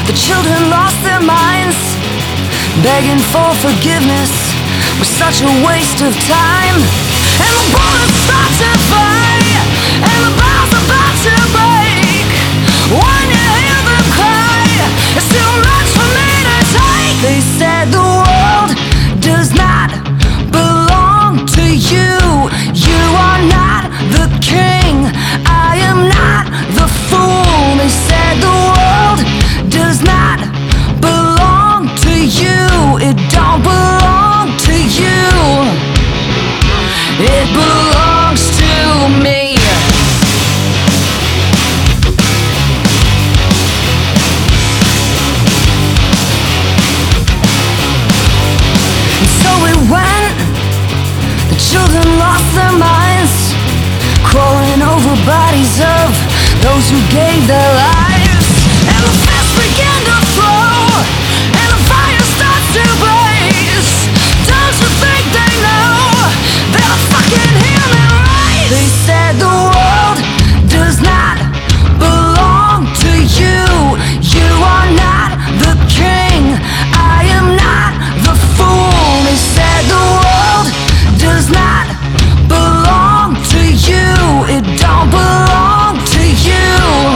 The children lost their minds, begging for forgiveness was such a waste of time. And the bullets start to fly, and the bombs about to break. When you hear them cry, it's too much for me to take. They said the world does not belong to you. You are not the king, I am not the fool. They said the world does not belong to you. It don't belong to you, it belongs to me. And so it went. The children lost their minds, crawling over bodies of those who gave their lives. And the fists began to flow, and the fire starts to blaze. Don't you think they know they're fucking human rights? They said the world does not belong to you. You are not the king, I am not the fool. They said the world does not belong to you. It don't belong to you,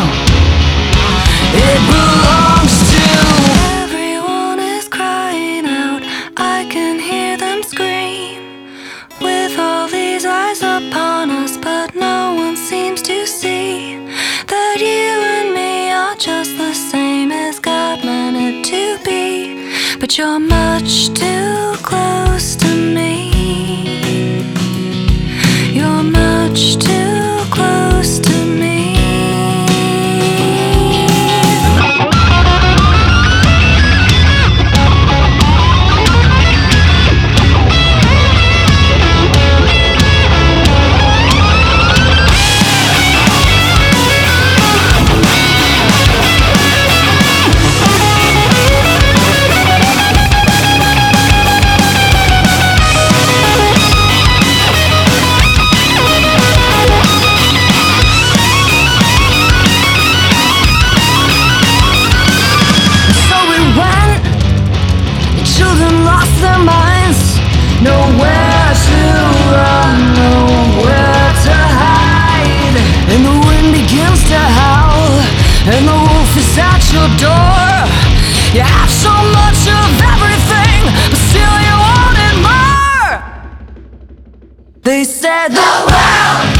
it belongs to. Everyone is crying out, I can hear them scream. With all these eyes upon us, but no one seems to see that you and me are just the same as God meant it to be. But you're much too close to me. You're much too close to me. Nowhere to run, nowhere to hide. And the wind begins to howl, and the wolf is at your door. You have so much of everything, but still you wanted more. They said the world